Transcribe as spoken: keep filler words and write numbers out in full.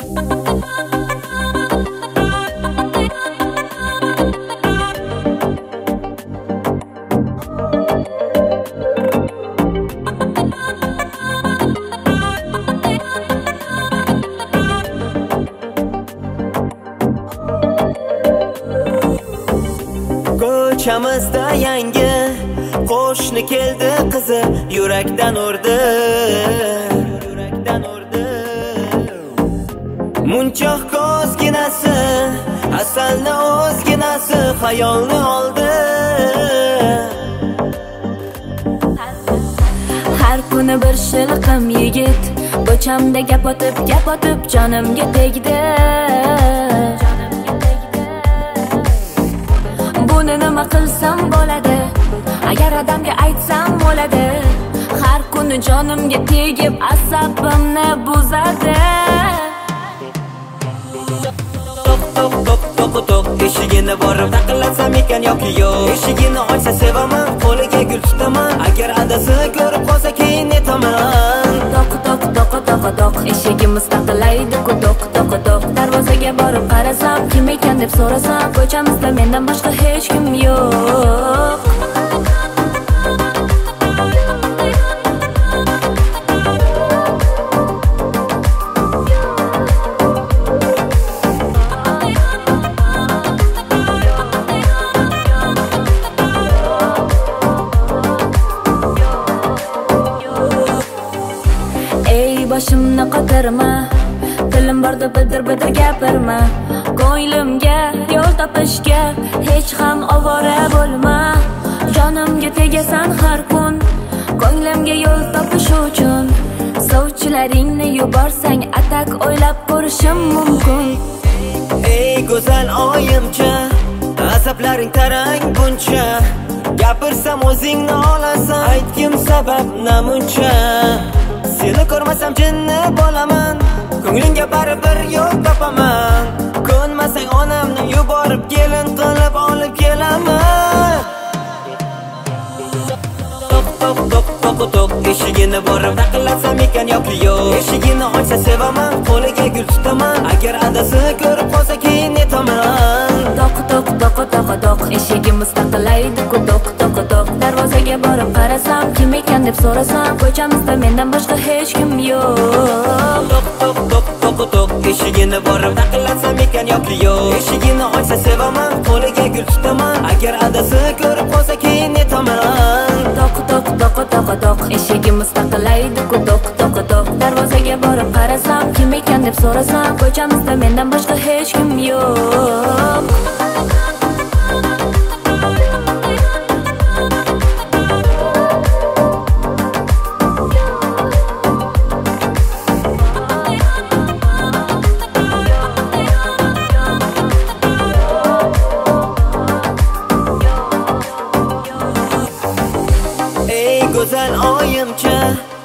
Ko'chamizda yangi qo'shni keldi, qizi yurakdan urdi, yurakdan urdi. Munchoq ko'zginasi, asalni o'zginasi xayolni oldi. Har kuni bir shilqim yigit, ko'chamda gap otib, gap otib jonimga tegdi. Buni nima qilsam bo'ladi? Agar odamga aytsam bo'ladi. Har kuni jonimga tegib, asabimni buzadi. Tok tok tok tok tok, eshigini borib taqillatsam ekan yoki yo'q. Eshigini ochsa sevaman, qo'liga gul tutaman. Agar adasi ko'rib qolsa keyin netaman. Tok tok tok tok tok, eshigimiz taqillaydi ku tok tok tok. Darvozaga borib qarasam, kim ekan deb so'rasam, ko'chamizda mendan boshqa hech kim yo'q. Boshimni qotirma, tilim borda bidir bidir gapirma. Ko'nglimga yo'l topishga hech ham ovora bo'lma. Jonimga tegasan har kun, ko'nglimga yo'l topish uchun. Sovchilaringni yuborsang, atak o'ylab ko'rishim mumkin. Ey go'zal oyimcha, asablaring tarang buncha. Gapirsam o'zingni olasan, aytgim sabab namuncha. Seni ko'rmasam jinni bo'laman, ko'nglingga baribir yo'l topaman. Ko'nmasang onamni yuborib kelin qilib olib kelaman. Tok tok tok tok tok, eshigini borib taqillatsam ekan yoki yo'q. Eshigini ochsa sevaman, qo'liga gul tutaman. Agar adasi ko'rib qolsa keyin netaman. Tok tok tok tok tok, eshigimiz taqillaydi ku tok tok tok. Darvozaga borib qarasam, kim ekan deb so'rasam, ko'chamizda mendan boshqa hech kim yo'q. Tok tok tok tok tok, eshigini borib taqillatsam ekan yoki yo'q. Eshigini ochsa sevaman, qo'liga gul tutaman. Agar adasi ko'rib qolsa keyin netaman. Tok tok tok tok tok, eshigimiz taqillaydi ku tok tok tok. Darvozaga borib qarasam, kim ekan deb so'rasam, ko'chamizda mendan boshqa hech kim yo'q. Ey go'zal oyimcha,